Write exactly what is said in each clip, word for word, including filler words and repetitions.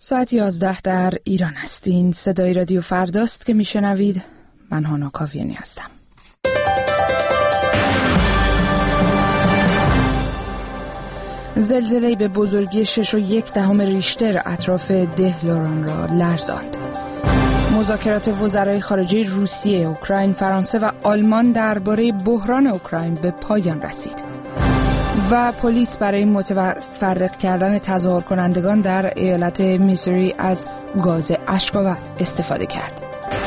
ساعت یازده در ایران هستین. صدای رادیو فرداست که میشنوید. من هانا کاویانی هستم. زلزله‌ای به بزرگی شش و یک دهم ریشتر اطراف ده لوران را لرزاند. مذاکرات وزرای خارجه روسیه، اوکراین، فرانسه و آلمان درباره بحران اوکراین به پایان رسید. و پلیس برای متفرق کردن تظاهر کنندگان در ایالت میسوری از گاز اشک‌آور استفاده کرد.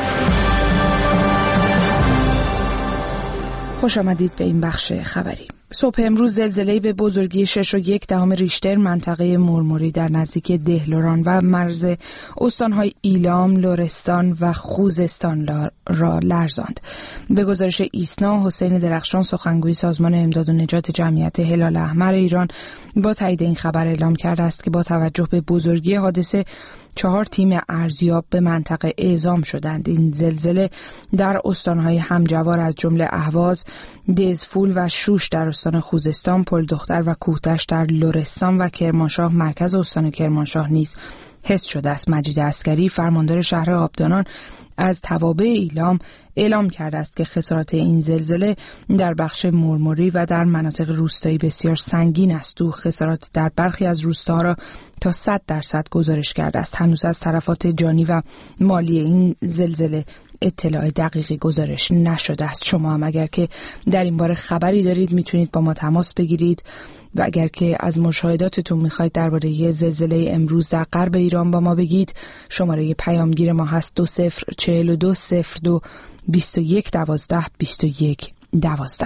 خوش آمدید به این بخش خبری. صبح امروز زلزله‌ای به بزرگی شش و یک دهم ریشتر منطقه مرموری در نزدیک ده لوران و مرز استان‌های ایلام، لرستان و خوزستان را لرزاند. به گزارش ایسنا، حسین درخشان سخنگوی سازمان امداد و نجات جمعیت هلال احمر ایران با تایید این خبر اعلام کرده است که با توجه به بزرگی حادثه چهار تیم ارزیاب به منطقه اعزام شدند. این زلزله در استان‌های همجوار از جمله اهواز، دزفول و شوش در استان خوزستان، پلدختر و کوهتش در لرستان و کرمانشاه مرکز استان کرمانشاه نیز حس شده است. مجید عسکری، فرماندار شهر آبدانان، از توابع ایلام اعلام کرده است که خسارات این زلزله در بخش مرموری و در مناطق روستایی بسیار سنگین است. او خسارات در برخی از روستاها را تا صد درصد گزارش کرده است. هنوز از تلفات جانی و مالی این زلزله اطلاع دقیقی گزارش نشده است. شما هم اگر که در این باره خبری دارید میتونید با ما تماس بگیرید و اگر که از مشاهداتتون میخواید درباره زلزله امروز در غرب ایران با ما بگید، شماره پیامگیر ما هست دو صفر چهل و دو صفر دو بیست و یک دوازده بیست و یک دوازده.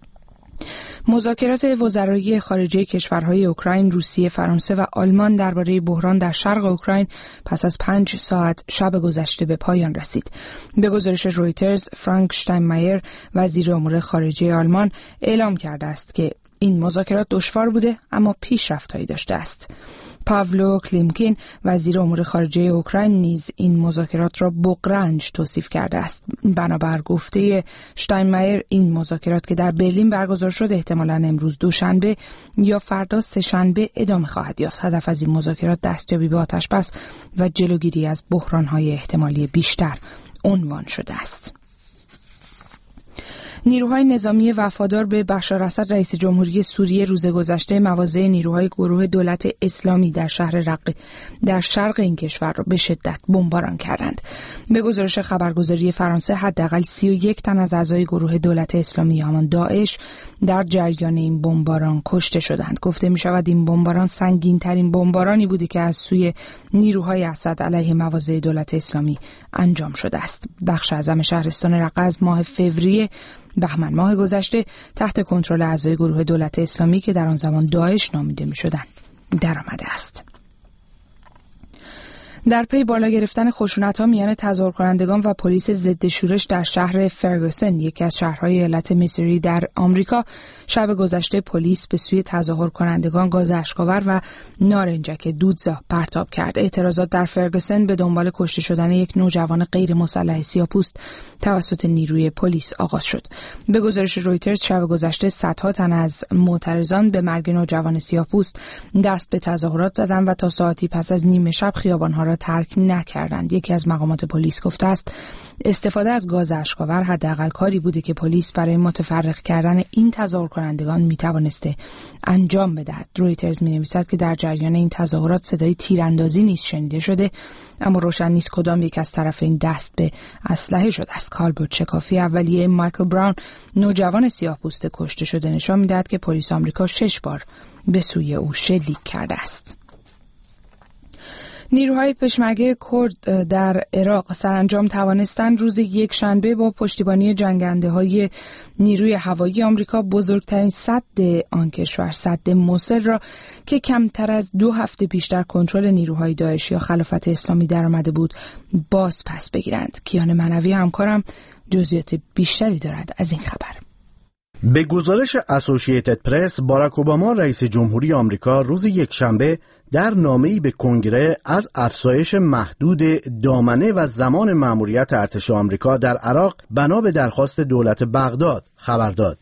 مذاکرات وزرای خارجه کشورهای اوکراین، روسیه، فرانسه و آلمان درباره بحران در شرق اوکراین پس از پنج ساعت شب گذشته به پایان رسید. به گزارش رویترز، فرانک شتاینمایر، وزیر امور خارجه آلمان، اعلام کرده است که این مذاکرات دشوار بوده اما پیشرفت‌هایی داشته است. پاولو کلیمکین، وزیر امور خارجه اوکراین، نیز این مذاکرات را بغرنج توصیف کرده است. بنابر گفته شتاینمایر، این مذاکرات که در برلین برگزار شد احتمالاً امروز دوشنبه یا فردا سه‌شنبه ادامه خواهد یافت. هدف از این مذاکرات دستیابی به آتش‌بس و جلوگیری از بحران‌های احتمالی بیشتر عنوان شده است. نیروهای نظامی وفادار به بشار اسد رئیس جمهوری سوریه روز گذشته مواضع نیروهای گروه دولت اسلامی در شهر رقه در شرق این کشور را به شدت بمباران کردند. به گزارش خبرگزاری فرانسه، حداقل سی و یک تن از اعضای گروه دولت اسلامی همان داعش در جریان این بمباران کشته شدند. گفته می شود این بمباران سنگین ترین بمبارانی بوده که از سوی نیروهای اسد علیه مواضع دولت اسلامی انجام شده است. بخش اعظم شهرستان رقه از ماه فوریه بهمن ماه گذشته تحت کنترل اعضای گروه دولت اسلامی که در آن زمان داعش نامیده می‌شدند درآمده است. در پی بالا گرفتن خشونت‌ها میان تظاهر کنندگان و پلیس ضد شورش در شهر فرگوسن، یکی از شهرهای ایالت میسوری در آمریکا، شب گذشته پلیس به سوی تظاهر کنندگان گاز اشک‌آور و نارنجک دودزا پرتاب کرد. اعتراضات در فرگوسن به دنبال کشته شدن یک نوجوان غیر مسلح سیاه‌پوست توسط نیروی پلیس آغاز شد. به گزارش رویترز، شب گذشته صدها تن از معترضان به مرگ نوجوان سیاه‌پوست دست به تظاهرات زدند و تا ساعتی پس از نیمه شب خیابان‌ها را ترک نکردند. یکی از مقامات پلیس گفته است استفاده از گاز اشک‌آور حداقل کاری بوده که پلیس برای متفرق کردن این تظاهر کنندگان میتوانسته انجام بدهد. رویترز می‌نویسد که در جریان این تظاهرات صدای تیراندازی نیز شنیده شده، اما روشن نیست کدام یک از طرفین دست به اسلحه شده است. کالبرت شکافی، اولیه مایکل براون، نوجوان سیاه‌پوست کشته شده، نشان می‌دهد که پلیس آمریکا شش بار به سوی او شلیک کرده است. نیروهای پشمرگه کرد در عراق سرانجام توانستند روز یک شنبه با پشتیبانی جنگنده‌های نیروی هوایی آمریکا بزرگترین سد آن کشور، سد موصل را که کمتر از دو هفته پیش در کنترل نیروهای داعش یا خلافت اسلامی درآمده بود باز پس بگیرند. کیان منوی همکارم جزئیات بیشتری دارد از این خبر. به گزارش اسوسییتد پرس، باراک اوباما رئیس جمهوری آمریکا روز یکشنبه در نامه‌ای به کنگره از افزایش محدود دامنه و زمان مأموریت ارتش آمریکا در عراق بنا به درخواست دولت بغداد خبر داد.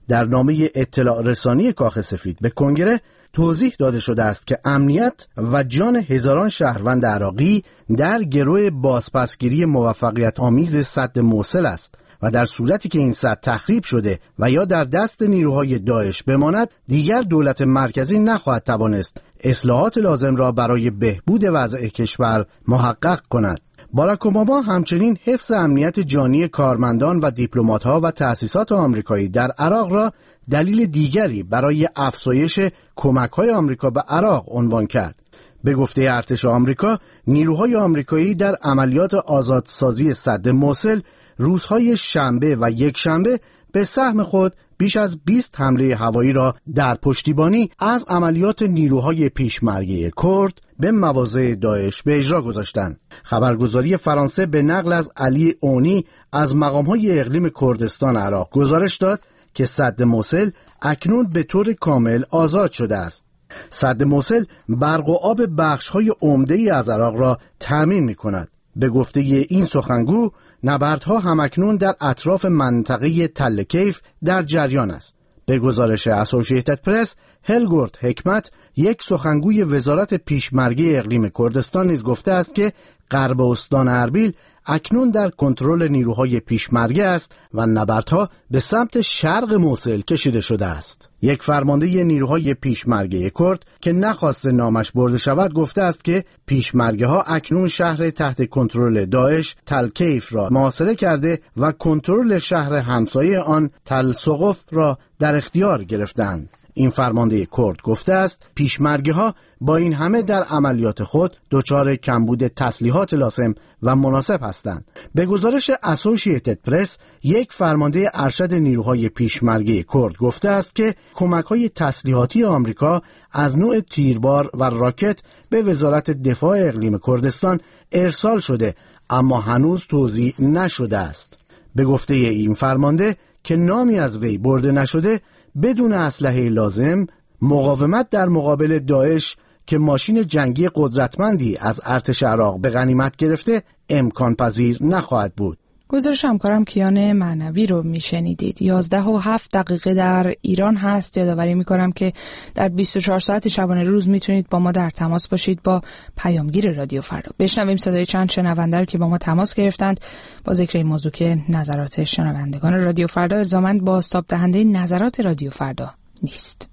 در نامه اطلاع رسانی کاخ سفید به کنگره توضیح داده شده است که امنیت و جان هزاران شهروند عراقی در گرو بازپسگیری موفقیت آمیز سد موصل است و در صورتی که این سد تخریب شده و یا در دست نیروهای داعش بماند، دیگر دولت مرکزی نخواهد توانست اصلاحات لازم را برای بهبود وضع کشور محقق کند. باراک اوباما همچنین حفظ امنیت جانی کارمندان و دیپلمات‌ها و تأسیسات آمریکایی در عراق را دلیل دیگری برای افزایش کمک‌های آمریکا به عراق عنوان کرد. به گفته ارتش آمریکا، نیروهای آمریکایی در عملیات آزادسازی سد موصل روزهای شنبه و یک شنبه به سهم خود بیش از بیست حمله هوایی را در پشتیبانی از عملیات نیروهای پیشمرگه کرد به مواضع داعش به اجرا گذاشتند. خبرگزاری فرانسه به نقل از علی اونی از مقام‌های اقلیم کردستان عراق گزارش داد که سد موصل اکنون به طور کامل آزاد شده است. سد موصل برق و آب بخش‌های عمده‌ای از عراق را تأمین می‌کند. به گفته این سخنگو، نبردها همکنون در اطراف منطقه تل کیف در جریان است. به گزارش اسوسییتد پرس، هلگورد حکمت، یک سخنگوی وزارت پیشمرگه اقلیم کردستان نیز گفته است که غرب استان اربیل اکنون در کنترل نیروهای پیشمرگه است و نبردها به سمت شرق موصل کشیده شده است. یک فرمانده نیروهای پیشمرگه کرد که نخواست نامش برده شود گفته است که پیشمرگه ها اکنون شهر تحت کنترل داعش تل کیف را محاصره کرده و کنترل شهر همسایه آن تل سقف را در اختیار گرفتند. این فرمانده کرد گفته است پیشمرگه ها با این همه در عملیات خود دچار کمبود تسلیحات لازم و مناسب هستند. به گزارش اسوسییتد پرس، یک فرمانده ارشد نیروهای پیشمرگه کرد گفته است که کمک‌های تسلیحاتی آمریکا از نوع تیربار و راکت به وزارت دفاع اقلیم کردستان ارسال شده، اما هنوز توزیع نشده است. به گفته این فرمانده که نامی از وی برده نشده، بدون اسلحه لازم مقاومت در مقابل داعش که ماشین جنگی قدرتمندی از ارتش عراق به غنیمت گرفته امکان پذیر نخواهد بود. گزارش همکارم کیان معنوی رو میشنیدید. یازده و هفت دقیقه در ایران هست. یادآوری میکنم که در بیست و چهار ساعت شبانه روز میتونید با ما در تماس باشید با پیامگیر رادیو فردا. بشنویم صدای چند شنونده رو که با ما تماس گرفتند با ذکر این موضوع که نظرات شنوندگان رادیو فردا الزاماً بازتاب دهنده نظرات رادیو فردا نیست.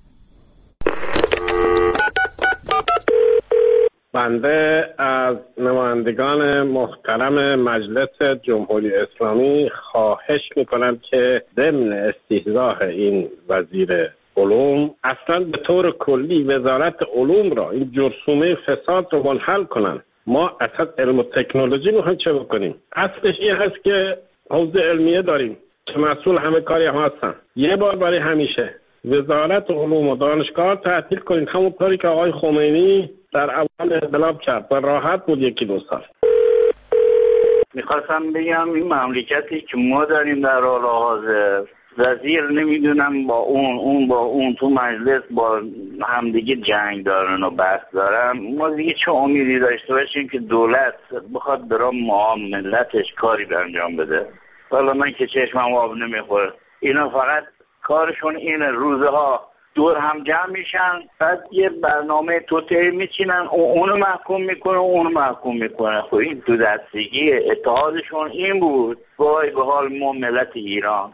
بنده از نمایندگان محترم مجلس جمهوری اسلامی خواهش میکنم که ضمن استحضاح این وزیر علوم اصلا به طور کلی وزارت علوم را این جرثومه فساد رو منحل کنن. ما اصلا علم و تکنولوژی میخوایم چه بکنیم؟ اصلش این هست که حوزه علمیه داریم که مسئول همه کاری هم هستن. یه بار برای همیشه وزارت علوم و دانشگاه تعطیل کنید، همونطوری که آقای خمینی در اول انقلاب کرد و راحت بود یکی دو سال. میخواستم بگم این مملکتی که ما داریم در حال حاضر وزیر نمیدونم با اون اون با اون تو مجلس با همدیگه جنگ دارن و بحث دارن. ما دیگه چه امیدی داشته باشیم که دولت بخواد برای ما ملتش کاری به انجام بده؟ والا من که چشمم آب نمیخوره. اینا فقط کارشون اینه، روزه ها دور هم جمع میشن، بعد یه برنامه توطئه میچینن و اونو محکوم میکنه و اونو محکوم میکنه. خب این دو دستگی اتحادشون این بود. وای به حال ما ملت ایران.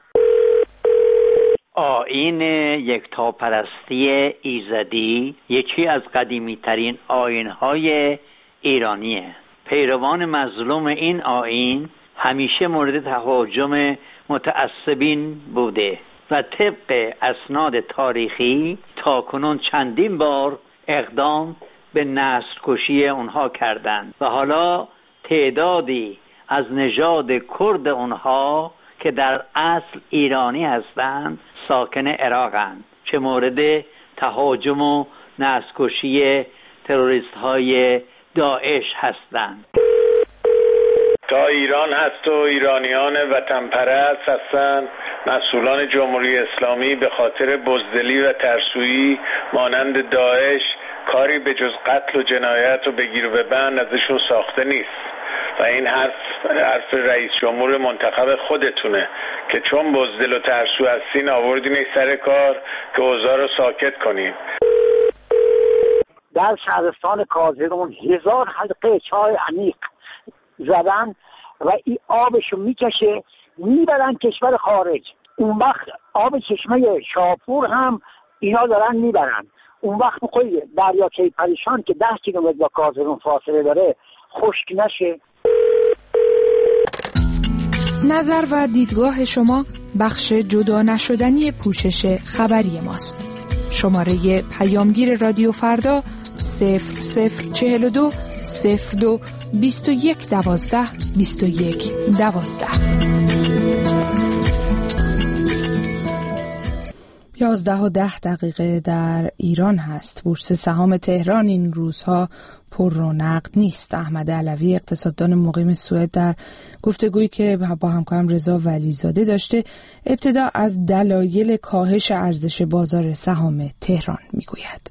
آیین یکتاپرستی ایزدی یکی از قدیمی ترین آیین‌های ایرانیه. پیروان مظلوم این آیین همیشه مورد تهاجم متعصبین بوده و طبق اسناد تاریخی تاکنون چندین بار اقدام به نسل کشی اونها کردند و حالا تعدادی از نژاد کرد اونها که در اصل ایرانی هستند ساکن عراقند، چه مورد تهاجم و نسل کشی تروریست های داعش هستند. تا ایران هست و ایرانیان وطن پرست هستند، مسئولان جمهوری اسلامی به خاطر بزدلی و ترسویی مانند داعش کاری به جز قتل و جنایت و بگیر و ببند ازشون ساخته نیست. و این حرف حرف رئیس جمهور منتخب خودتونه که چون بزدل و ترسو هستین آوردینش سر کار که اوضاع رو ساکت کنین. در شهرستان کازرون هزار حلقه چای عمیق زدن و این آبشو میکشه میبرن کشور خارج. اون وقت آب چشمه شاپور هم اینا دارن میبرن. اون وقت میخوایی دریاچه پریشان که ده کیلومتر با کازرون فاصله داره خشک نشه. نظر و دیدگاه شما بخش جدا نشدنی پوشش خبری ماست. شماره پیامگیر رادیو فردا صفر صفر چهل و دو صفر دو بیست و یک دوازده بیست و یک دوازده. یازده و ده دقیقه در ایران هست. بورس سهام تهران این روزها پر رونق نیست. احمد علوی اقتصاددان مقیم سوئد در گفتگویی که با همکارم رضا ولیزاده داشته ابتدا از دلایل کاهش ارزش بازار سهام تهران میگوید.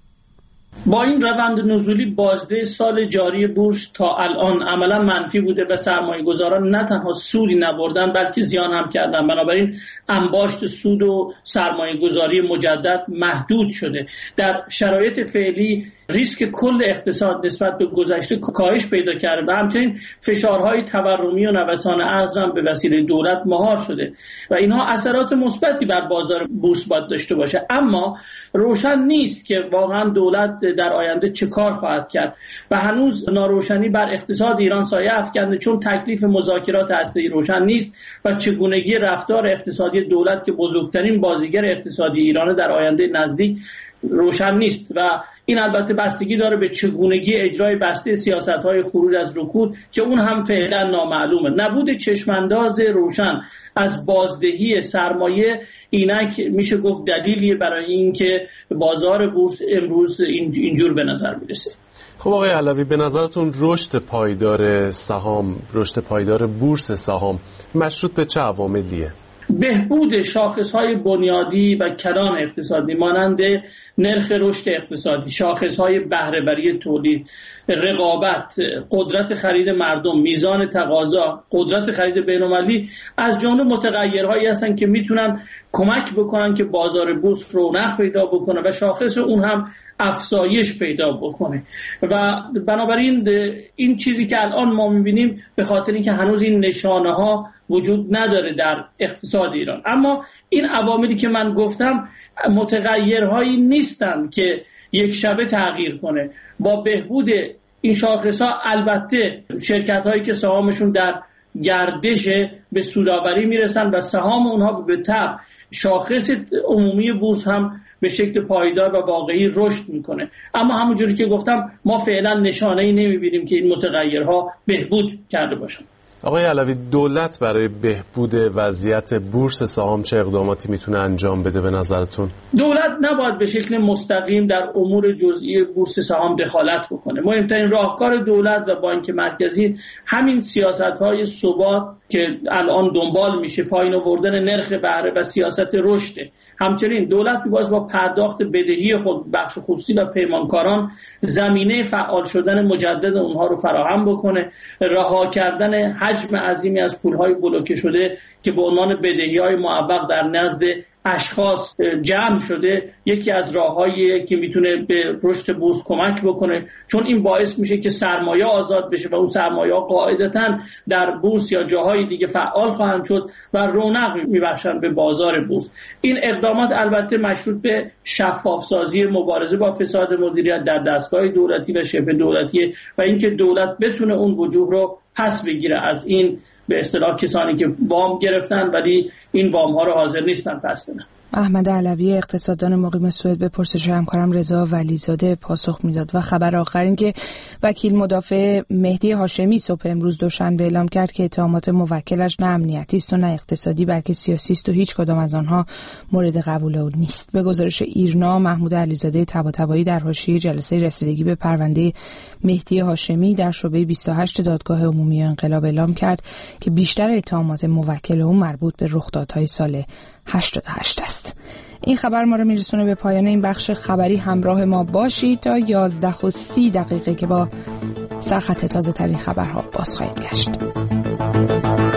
با این روند نزولی بازده سال جاری بورس تا الان عملا منفی بوده و سرمایه‌گذاران نه تنها سودی نبردن بلکه زیان هم کردن. بنابراین انباشت سود و سرمایه‌گذاری مجدد محدود شده. در شرایط فعلی ریسک کل اقتصاد نسبت به گذشته کاهش پیدا کرده و همچنین فشارهای تورمی و نوسان ارز هم به وسیله دولت مهار شده و اینها اثرات مثبتی بر بازار بورس باید داشته باشه. اما روشن نیست که واقعا دولت در آینده چه کار خواهد کرد و هنوز ناروشنی بر اقتصاد ایران سایه افکنده، چون تکلیف مذاکرات هسته‌ای روشن نیست و چگونگی رفتار اقتصادی دولت که بزرگترین بازیگر اقتصادی ایران در آینده نزدیک روشن نیست و این البته بستگی داره به چگونگی اجرای بسته سیاست‌های خروج از رکود که اون هم فعلا نامعلومه. نبود چشمانداز روشن از بازدهی سرمایه اینک میشه گفت دلیلی برای اینکه بازار بورس امروز اینجور به نظر میرسه. خب آقای علوی، به نظرتون رشد پایدار سهام، رشد پایدار بورس سهام مشروط به چه عواملیه؟ بهبود شاخص‌های بنیادی و کلان اقتصادی مانند نرخ رشد اقتصادی، شاخص‌های بهره‌وری تولید، رقابت، قدرت خرید مردم، میزان تقاضا، قدرت خرید بین‌المللی از جمله متغیرهایی هستند که میتونن کمک بکنن که بازار بورس رونق پیدا بکنه و شاخص اون هم افزایش پیدا بکنه و بنابراین این چیزی که الان ما میبینیم به خاطر اینکه هنوز این نشانه ها وجود نداره در اقتصاد ایران. اما این عواملی که من گفتم متغیرهایی نیستن که یک شبه تغییر کنه. با بهبود این شاخص ها البته شرکت هایی که سهامشون در گردش به سودآوری میرسن و سهام اونها به تبع شاخص عمومی بورس هم به شکل پایدار و واقعی رشد میکنه. اما همونجوری که گفتم ما فعلا نشانه‌ای نمیبینیم که این متغیرها بهبود کرده باشن. آقای علوی، دولت برای بهبود وضعیت بورس سهام چه اقداماتی میتونه انجام بده به نظرتون؟ دولت نباید به شکل مستقیم در امور جزئی بورس سهام دخالت بکنه. مهمترین راهکار دولت و بانک مرکزی همین سیاست‌های ثبات که الان دنبال میشه، پایین آوردن نرخ بهره و سیاست رشد. همچنین دولت می‌باید با پرداخت بدهی خود بخش خصوصی و پیمانکاران زمینه فعال شدن مجدد اونها رو فراهم بکنه، رها کردن حجم عظیمی از پول‌های بلوکه شده که به عنوان بدهی‌های معوق در نزد اشخاص جمع شده یکی از راه‌هایی که میتونه به رشد بورس کمک بکنه، چون این باعث میشه که سرمایه آزاد بشه و اون سرمایه‌ها قاعدتاً در بورس یا جاهای دیگه فعال خواهند شد و رونق میبخشن به بازار بورس. این اقدامات البته مشروط به شفاف‌سازی مبارزه با فساد مدیریت در دستگاه دولتی و شبه دولتی و اینکه دولت بتونه اون وجوه رو پس بگیره از این به اصطلاح کسانی که وام گرفتن ولی این وام ها رو حاضر نیستن پس بدن. احمد علوی اقتصاددان مقیم سوئد به پرسش همکارم رضا ولیزاده پاسخ میداد. و خبر آخر این که وکیل مدافع مهدی هاشمی صبح امروز دوشنبه اعلام کرد که اتهامات موکلش نه امنیتی است و نه اقتصادی بلکه سیاسی است و هیچ کدام از آنها مورد قبول او نیست. به گزارش ایرنا، محمود علیزاده طباطبایی در حاشیه جلسه رسیدگی به پرونده مهدی هاشمی در شعبه بیست و هشت دادگاه عمومی انقلاب اعلام کرد که بیشتر اتهامات موکل او مربوط به رخدادهای سال هشتاد و هشت است. این خبر ما رو میرسونه به پایان این بخش خبری. همراه ما باشید تا یازده و سی دقیقه که با سرخط تازه ترین خبرها باز خواهیم گشت.